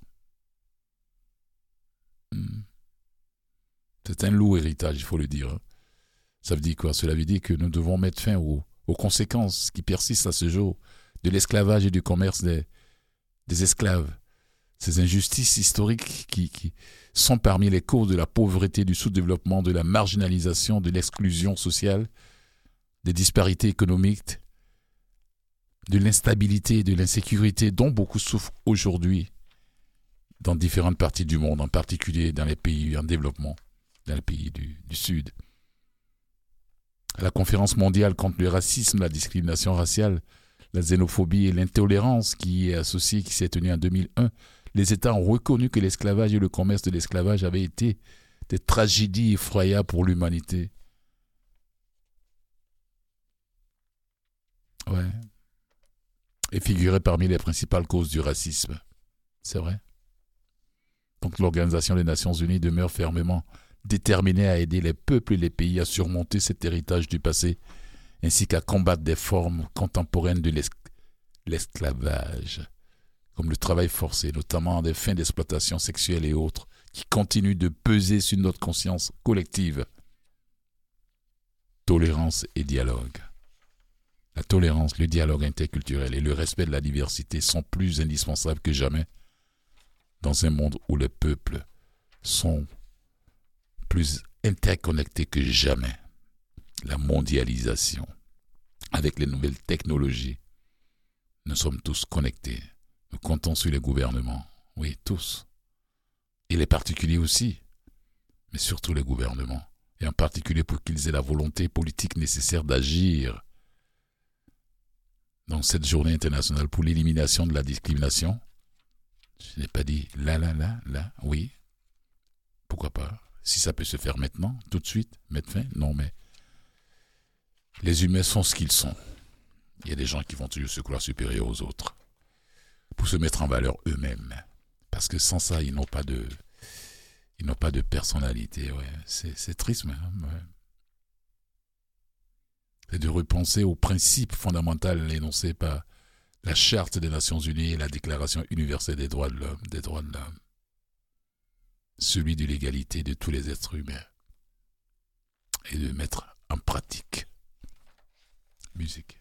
[SPEAKER 1] C'est un lourd héritage, il faut le dire. Ça veut dire quoi? Cela veut dire que nous devons mettre fin aux conséquences qui persistent à ce jour de l'esclavage et du commerce des esclaves. Ces injustices historiques qui sont parmi les causes de la pauvreté, du sous-développement, de la marginalisation, de l'exclusion sociale, des disparités économiques, de l'instabilité et de l'insécurité dont beaucoup souffrent aujourd'hui dans différentes parties du monde, en particulier dans les pays en développement, dans les pays du Sud. À la conférence mondiale contre le racisme, la discrimination raciale, la xénophobie et l'intolérance qui y est associée, qui s'est tenue en 2001, les États ont reconnu que l'esclavage et le commerce de l'esclavage avaient été des tragédies effroyables pour l'humanité. Ouais. Et figuraient parmi les principales causes du racisme. C'est vrai. Donc l'Organisation des Nations Unies demeure fermement déterminée à aider les peuples et les pays à surmonter cet héritage du passé, ainsi qu'à combattre des formes contemporaines de l'esclavage, comme le travail forcé, notamment à des fins d'exploitation sexuelle et autres, qui continuent de peser sur notre conscience collective. Tolérance et dialogue. La tolérance, le dialogue interculturel et le respect de la diversité sont plus indispensables que jamais dans un monde où les peuples sont plus interconnectés que jamais. La mondialisation, avec les nouvelles technologies, nous sommes tous connectés. Nous comptons sur les gouvernements. Oui, tous. Et les particuliers aussi. Mais surtout les gouvernements. Et en particulier pour qu'ils aient la volonté politique nécessaire d'agir dans cette journée internationale pour l'élimination de la discrimination. Je n'ai pas dit là, oui. Pourquoi pas? Si ça peut se faire maintenant, tout de suite, mettre fin, non, mais les humains sont ce qu'ils sont. Il y a des gens qui vont toujours se croire supérieurs aux autres pour se mettre en valeur eux-mêmes. Parce que sans ça, ils n'ont pas de personnalité. Ouais. C'est triste, mais ouais. C'est de repenser aux principes fondamentaux énoncés par la Charte des Nations Unies et la Déclaration universelle des droits de l'homme. Celui de l'égalité de tous les êtres humains. Et de mettre en pratique. Musique.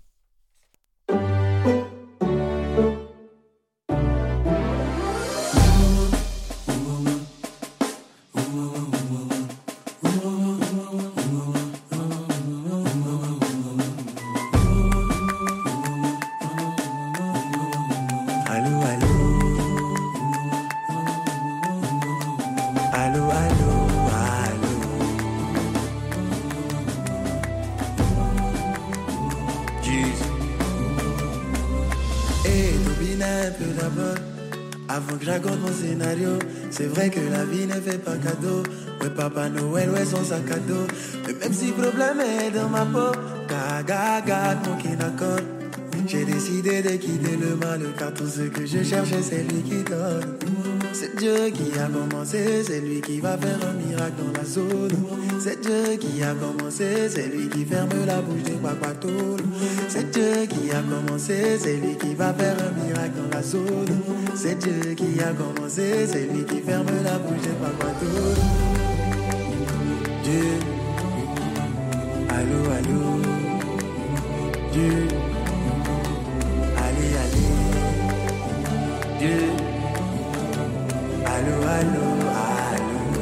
[SPEAKER 8] Avant que j'accorde mon scénario, c'est vrai que la vie ne fait pas cadeau. Ouais, Papa Noël, ouais, son sac à dos. Mais même si le problème est dans ma peau, gaga, mon qui n'accorde. J'ai décidé de quitter le mal, car tout ce que je cherche, c'est lui qui donne. C'est Dieu qui a commencé, c'est lui qui va faire un miracle dans la zone. C'est Dieu qui a commencé, c'est lui qui ferme la bouche des papatoules. C'est Dieu qui a commencé, c'est lui qui va faire un miracle dans la zone. C'est Dieu qui a commencé, c'est lui qui ferme la bouche des papatoules. Dieu, allô, allô, Dieu, allez, allez, Dieu. Allô, allô, allô.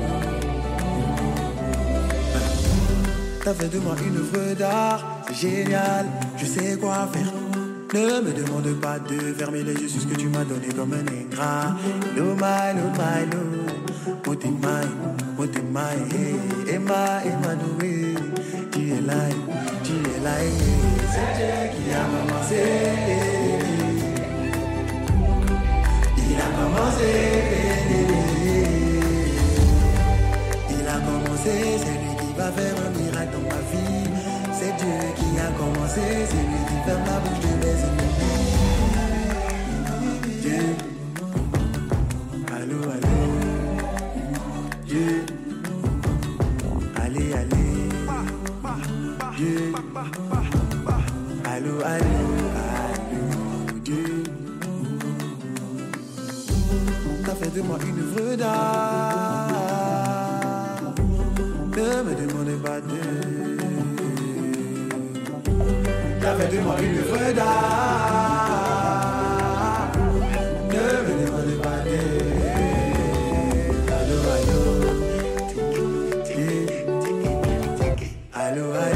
[SPEAKER 8] T'as fait de moi une œuvre d'art, c'est génial, je sais quoi faire. Ne me demande pas de fermer les yeux sur ce que tu m'as donné comme un ingrat. No, my, no, my, no. Motemai, Emma, Emmanuel. Tu es là, c'est Dieu qui a commencé. Il a commencé, c'est lui qui va faire un miracle dans ma vie. C'est Dieu qui a commencé, c'est lui qui ferme la bouche de mes ennemis. Dieu, allô, allô, Dieu, allez, allez, Dieu, allô, allô, Dieu. T'as fait de moi une œuvre d'art. Ne me demandez pas de. T'as fait de moi une œuvre d'art. Ne me demandez pas de. Allô, allô. Allô, allô.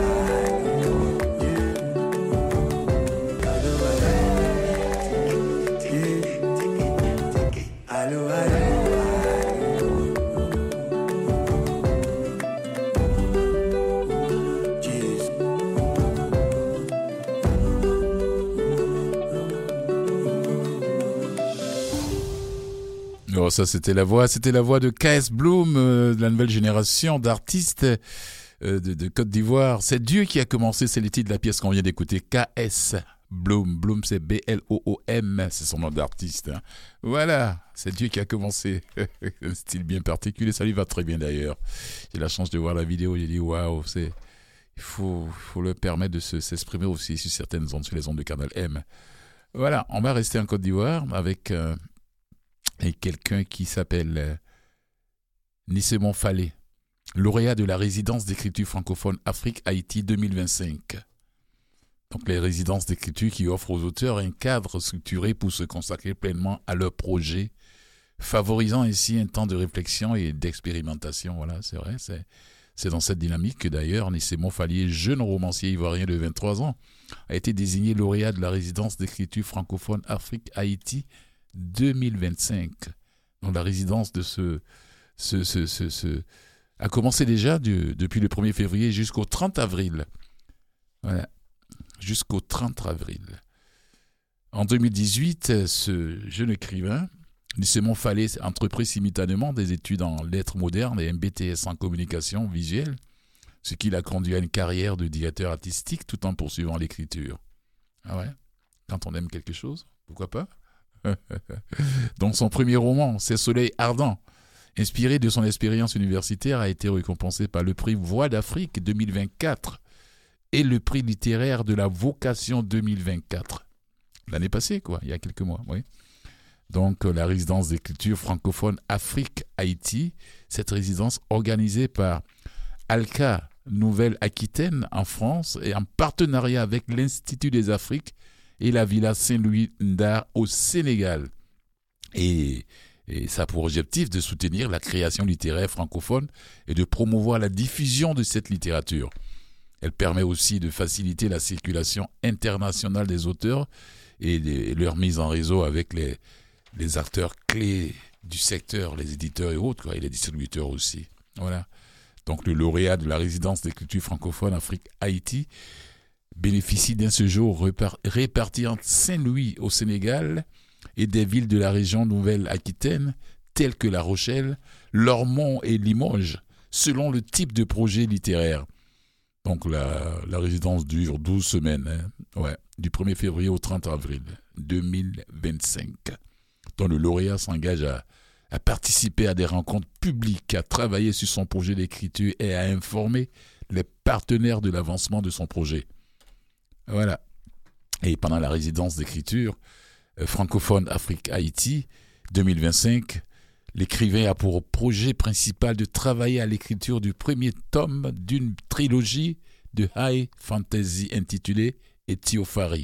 [SPEAKER 1] Oh, ça c'était la voix de KS Bloom, de la nouvelle génération d'artistes de Côte d'Ivoire. C'est Dieu qui a commencé, c'est le titre de la pièce qu'on vient d'écouter, KS Bloom. Bloom c'est B-L-O-O-M, c'est son nom d'artiste. Hein. Voilà, c'est Dieu qui a commencé. Un style bien particulier, ça lui va très bien d'ailleurs. J'ai la chance de voir la vidéo, j'ai dit waouh, il faut leur permettre de s'exprimer aussi sur certaines ondes, sur les ondes de Canal M. Voilà, on va rester en Côte d'Ivoire avec quelqu'un qui s'appelle Nissemon Fallé, lauréat de la résidence d'écriture francophone Afrique-Haïti 2025. Donc les résidences d'écriture qui offrent aux auteurs un cadre structuré pour se consacrer pleinement à leur projet favorisant ainsi un temps de réflexion et d'expérimentation. Voilà, c'est vrai, c'est dans cette dynamique que d'ailleurs Nissé Monfalier, jeune romancier ivoirien de 23 ans, a été désigné lauréat de la résidence d'écriture francophone Afrique-Haïti 2025. Donc la résidence de a commencé déjà depuis le 1er février jusqu'au 30 avril. Voilà, jusqu'au 30 avril. En 2018, ce jeune écrivain, Nissé Monfalier, a entrepris simultanément des études en lettres modernes et un BTS en communication visuelle, ce qui l'a conduit à une carrière de directeur artistique tout en poursuivant l'écriture. Ah ouais, quand on aime quelque chose, pourquoi pas? Donc son premier roman, C'est Soleil ardent, inspiré de son expérience universitaire, a été récompensé par le prix Voix d'Afrique 2024 et le prix littéraire de la Vocation 2024. L'année passée, quoi, il y a quelques mois, oui. Donc, la résidence d'écriture francophone Afrique-Haïti, cette résidence organisée par Alca Nouvelle-Aquitaine en France et en partenariat avec l'Institut des Afriques et la Villa Saint-Louis Ndar au Sénégal. Et ça a pour objectif de soutenir la création littéraire francophone et de promouvoir la diffusion de cette littérature. Elle permet aussi de faciliter la circulation internationale des auteurs et leur mise en réseau avec les acteurs clés du secteur, les éditeurs et autres, quoi, et les distributeurs aussi. Voilà. Donc le lauréat de la résidence d'écriture francophone Afrique-Haïti bénéficie d'un séjour réparti entre Saint-Louis au Sénégal et des villes de la région Nouvelle-Aquitaine, telles que La Rochelle, Lormont et Limoges, selon le type de projet littéraire. Donc la résidence dure 12 semaines, ouais, du 1er février au 30 avril 2025. Dont le lauréat s'engage à participer à des rencontres publiques, à travailler sur son projet d'écriture et à informer les partenaires de l'avancement de son projet. Voilà. Et pendant la résidence d'écriture francophone Afrique-Haïti 2025, l'écrivain a pour projet principal de travailler à l'écriture du premier tome d'une trilogie de high fantasy intitulée Éthiopharie.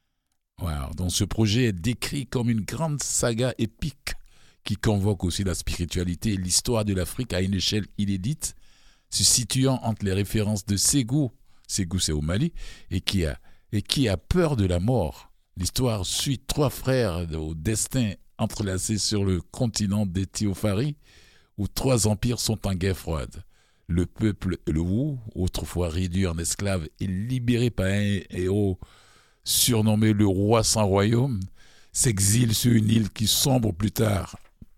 [SPEAKER 1] Wow. Donc ce projet est décrit comme une grande saga épique qui convoque aussi la spiritualité et l'histoire de l'Afrique à une échelle inédite, se situant entre les références de Ségou c'est au Mali, et qui a peur de la mort. L'histoire suit 3 frères au destin entrelacés sur le continent d'Éthiopharie, où 3 empires sont en guerre froide. Le peuple Wu, autrefois réduit en esclave et libéré par un héros surnommé le roi sans royaume, s'exile sur une île qui sombre plus tard.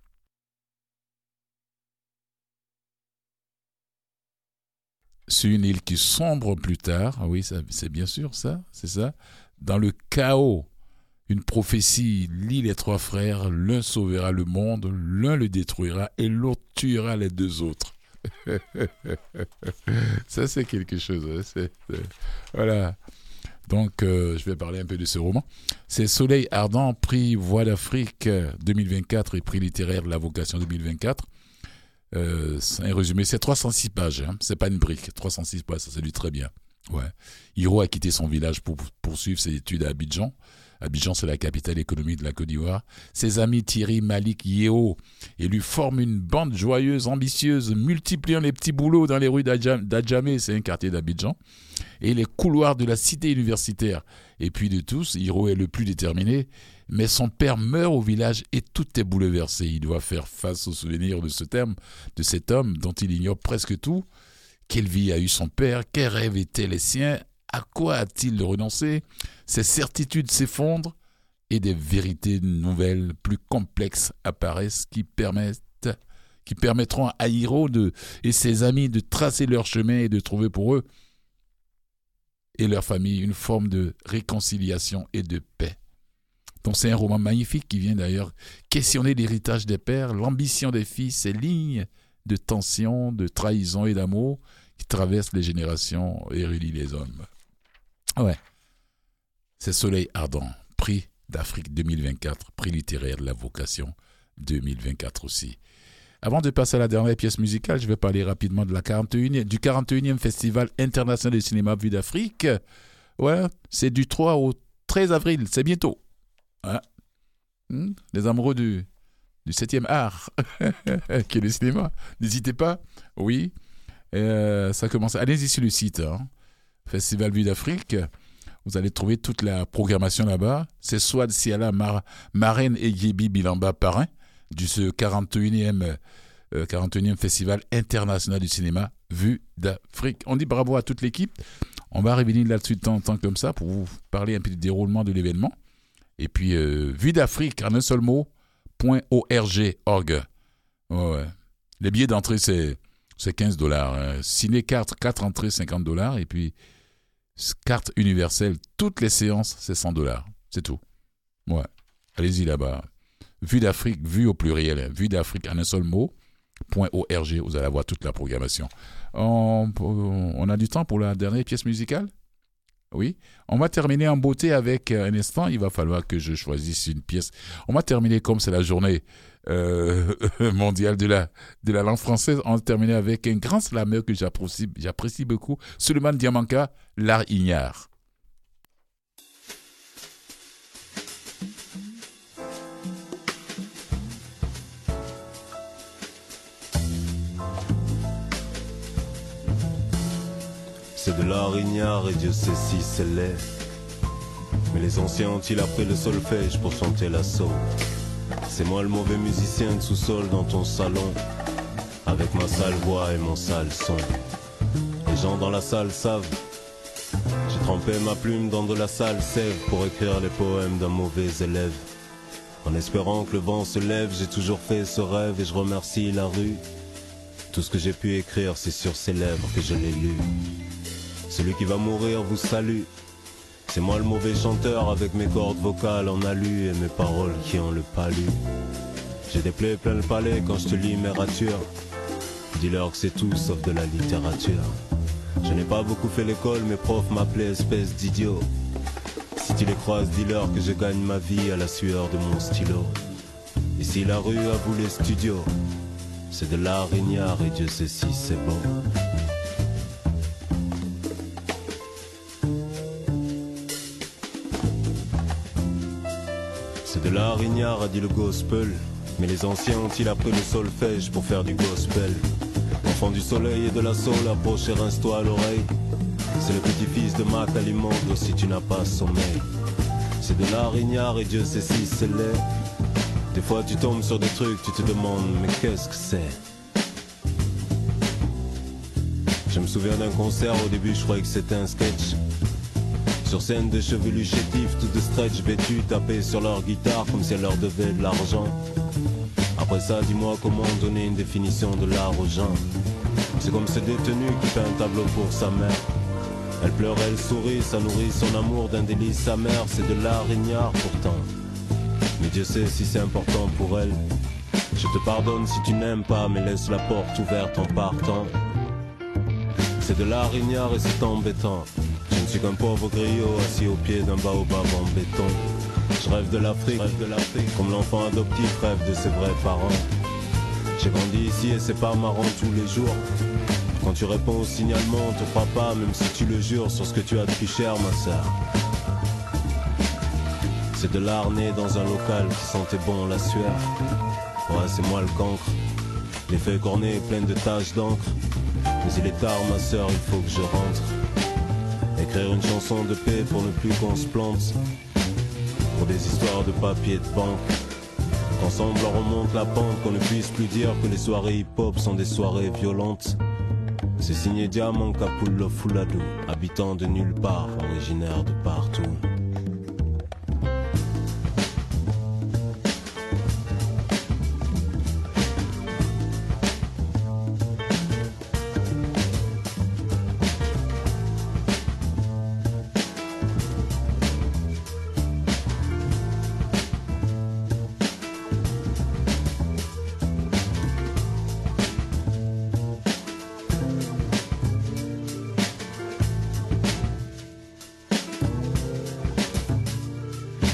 [SPEAKER 1] Sur une île qui sombre plus tard, oui, ça, c'est bien sûr ça, c'est ça. Dans le chaos, une prophétie lie les 3 frères, l'un sauvera le monde, l'un le détruira et l'autre tuera les 2 autres. Ça, c'est quelque chose. Voilà. Donc, je vais parler un peu de ce roman. C'est Soleil ardent, prix Voix d'Afrique 2024 et prix littéraire de la Vocation 2024. C'est un résumé, c'est 306 pages, hein. C'est pas une brique, 306 pages, ça se lit très bien. Ouais. Hiro a quitté son village pour poursuivre ses études à Abidjan. Abidjan, c'est la capitale économique de la Côte d'Ivoire. Ses amis Thierry, Malik, Yeo et lui forment une bande joyeuse, ambitieuse, multipliant les petits boulots dans les rues d'Adjamé, c'est un quartier d'Abidjan, et les couloirs de la cité universitaire. Et puis de tous, Hiro est le plus déterminé, mais son père meurt au village et tout est bouleversé. Il doit faire face aux souvenirs de cet homme dont il ignore presque tout. Quelle vie a eu son père? Quels rêves étaient les siens? À quoi a-t-il renoncé? Ses certitudes s'effondrent et des vérités nouvelles, plus complexes, apparaissent qui permettront à Hiro et ses amis de tracer leur chemin et de trouver pour eux et leur famille une forme de réconciliation et de paix. Donc c'est un roman magnifique qui vient d'ailleurs questionner l'héritage des pères, l'ambition des fils, ces lignes de tension, de trahison et d'amour qui traversent les générations et relient les hommes. Ouais. C'est Soleil ardent, prix d'Afrique 2024, prix littéraire de la Vocation 2024 aussi. Avant de passer à la dernière pièce musicale, je vais parler rapidement de du 41e Festival international de cinéma Vue d'Afrique. Ouais, c'est du 3 au 13 avril, c'est bientôt. Ouais. Les amoureux du 7e art, qui est le cinéma. N'hésitez pas, oui. Ça commence. Allez-y sur le site, Festival Vue d'Afrique. Vous allez trouver toute la programmation là-bas. C'est Swad Siala, Marraine et Yebi Bilamba Parrain du 41e Festival international du cinéma Vue d'Afrique. On dit bravo à toute l'équipe. On va revenir là-dessus de temps en temps comme ça pour vous parler un peu du déroulement de l'événement. Et puis, Vue d'Afrique, en un seul mot, .org. Ouais. Les billets d'entrée, c'est $15. Ciné-carte, 4 entrées, $50. Et puis, carte universelle, toutes les séances, c'est $100. C'est tout. Ouais. Allez-y là-bas. Vue d'Afrique, vue au pluriel. Vue d'Afrique, en un seul mot, .org. Vous allez avoir toute la programmation. On a du temps pour la dernière pièce musicale? Oui. On va terminer en beauté avec un instant. Il va falloir que je choisisse une pièce. On va terminer comme c'est la journée mondiale de la langue française. On va terminer avec un grand slameur que j'apprécie beaucoup. Suleiman Diamanka, L'Art Ignare.
[SPEAKER 9] C'est de l'art ignare et Dieu sait si c'est laid. Mais les anciens ont-ils appris le solfège pour chanter la soul? C'est moi le mauvais musicien de sous-sol dans ton salon, avec ma sale voix et mon sale son. Les gens dans la salle savent, j'ai trempé ma plume dans de la sale sève pour écrire les poèmes d'un mauvais élève. En espérant que le vent se lève, j'ai toujours fait ce rêve et je remercie la rue. Tout ce que j'ai pu écrire, c'est sur ses lèvres que je l'ai lu. Celui qui va mourir vous salue. C'est moi le mauvais chanteur avec mes cordes vocales en alu et mes paroles qui ont le palu. J'ai des plaies plein le palais quand je te lis mes ratures. Dis-leur que c'est tout sauf de la littérature. Je n'ai pas beaucoup fait l'école, mes profs m'appelaient espèce d'idiot. Si tu les croises, dis-leur que je gagne ma vie à la sueur de mon stylo. Ici la rue a vous les studios. C'est de l'art ignare et Dieu sait si c'est bon. C'est de l'art ignare, a dit le gospel. Mais les anciens ont-ils appris le solfège pour faire du gospel? Enfant du soleil et de la saule, approche et rince-toi à l'oreille. C'est le petit-fils de Mac alimente si tu n'as pas sommeil. C'est de l'art ignare et Dieu sait si c'est laid. Des fois tu tombes sur des trucs, tu te demandes mais qu'est-ce que c'est? Je me souviens d'un concert, au début je croyais que c'était un sketch. Sur scène de chevelus chétifs, tout de stretch vêtus, taper sur leur guitare comme si elle leur devait de l'argent. Après ça, dis-moi comment donner une définition de l'art aux gens. C'est comme ce détenu qui fait un tableau pour sa mère. Elle pleure, elle sourit, ça nourrit son amour d'un délice amer. C'est de l'art ignare pourtant. Mais Dieu sait si c'est important pour elle. Je te pardonne si tu n'aimes pas, mais laisse la porte ouverte en partant. C'est de l'art ignare et c'est embêtant. Je ne suis qu'un pauvre griot assis au pied d'un baobab en béton. Je rêve de l'Afrique, comme l'enfant adoptif rêve de ses vrais parents. J'ai grandi ici et c'est pas marrant tous les jours. Quand tu réponds au signalement, on te croit pas, même si tu le jures sur ce que tu as de plus cher, ma sœur. C'est de l'art né dans un local qui sentait bon la sueur. Ouais, c'est moi le cancre. Les feuilles cornées pleines de taches d'encre. Mais il est tard, ma sœur, il faut que je rentre. Écrire une chanson de paix pour ne plus qu'on se plante. Pour des histoires de papier de banque. Qu'ensemble on remonte la pente, qu'on ne puisse plus dire que les soirées hip-hop sont des soirées violentes. C'est signé Diamant Capullo Fulado, habitant de nulle part, originaire de partout.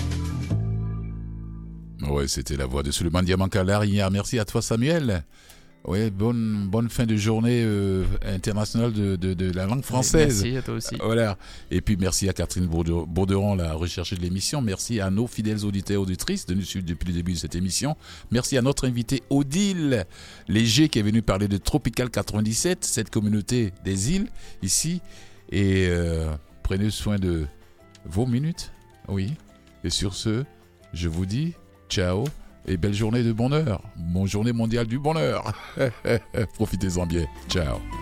[SPEAKER 1] C'était la voix de Suleiman Diamanka, l'art ignare. Merci à toi, Samuel. Ouais, bonne fin de journée internationale de la langue française.
[SPEAKER 2] Merci à toi aussi.
[SPEAKER 1] Voilà. Et puis merci à Catherine Bourderon, la recherche de l'émission. Merci à nos fidèles auditeurs et auditrices de nous suivre depuis le début de cette émission. Merci à notre invité Odile Léger qui est venu parler de Tropical 97, cette communauté des îles ici. Et prenez soin de vos minutes. Oui. Et sur ce, je vous dis ciao. Et belle journée de bonheur. Bonne journée mondiale du bonheur. Profitez-en bien. Ciao.